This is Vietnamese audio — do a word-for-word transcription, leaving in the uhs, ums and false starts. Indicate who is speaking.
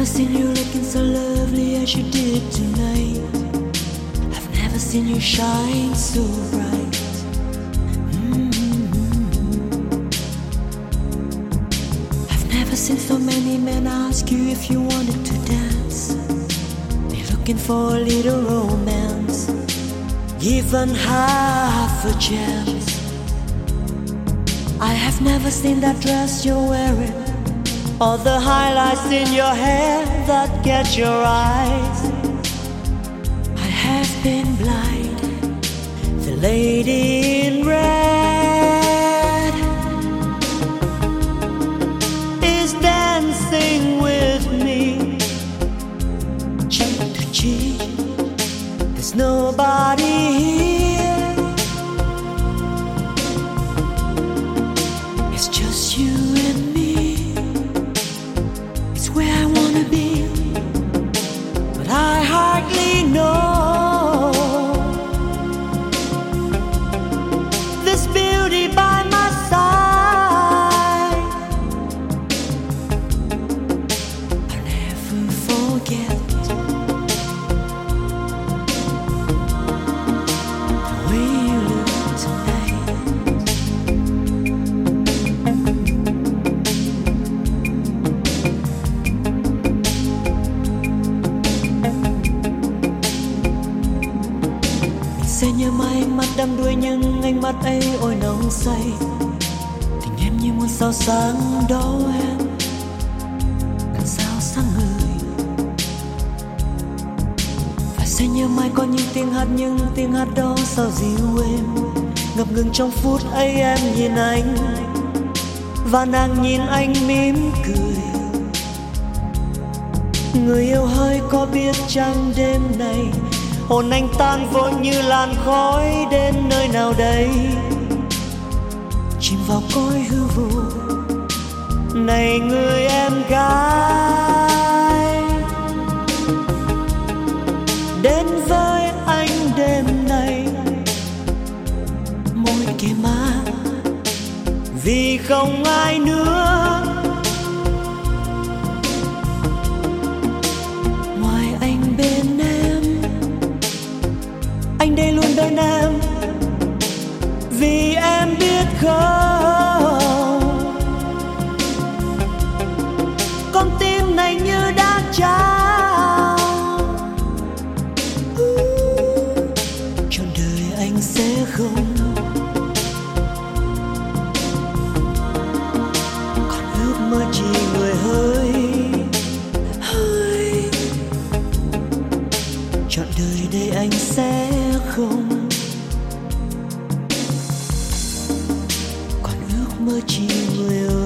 Speaker 1: never seen you looking so lovely as you did tonight. I've never seen you shine so bright. Mm-hmm. I've never seen so many men ask you if you wanted to dance. They're looking for a little romance, given half a chance. I have never seen that dress you're wearing, or the highlights in your hair that catch your eyes. I have been blind. The lady in red is dancing with me, cheek to cheek. There's nobody here, it's just you and me. Where I wanna be, but I hardly know this beauty by my side. I'll never forget the way you look tonight. Sẽ nhớ mãi ánh mắt đắm đuối, nhưng ánh mắt ấy ôi nồng say. Tình em như muôn sao sáng đó em, đằng sao sáng người. Và sẽ nhớ mãi có những tiếng hát, nhưng tiếng hát đó sao dịu êm. Ngập ngừng trong phút ấy em nhìn anh, và nàng nhìn anh mỉm cười. Người yêu hỡi có biết chăng đêm này hồn anh tan vội như làn khói đến nơi nào đây, chìm vào cõi hư vô. Này người em gái, đến với anh đêm nay, môi kề má vì không ai nữa ngoài anh bên em. Anh đây luôn bên em, vì em biết không, con tim này như đã trao. Trọn đời anh sẽ không còn ước mơ chỉ người hơi hơi. Trọn đời đây anh sẽ không còn ước mơ chỉ người ơi.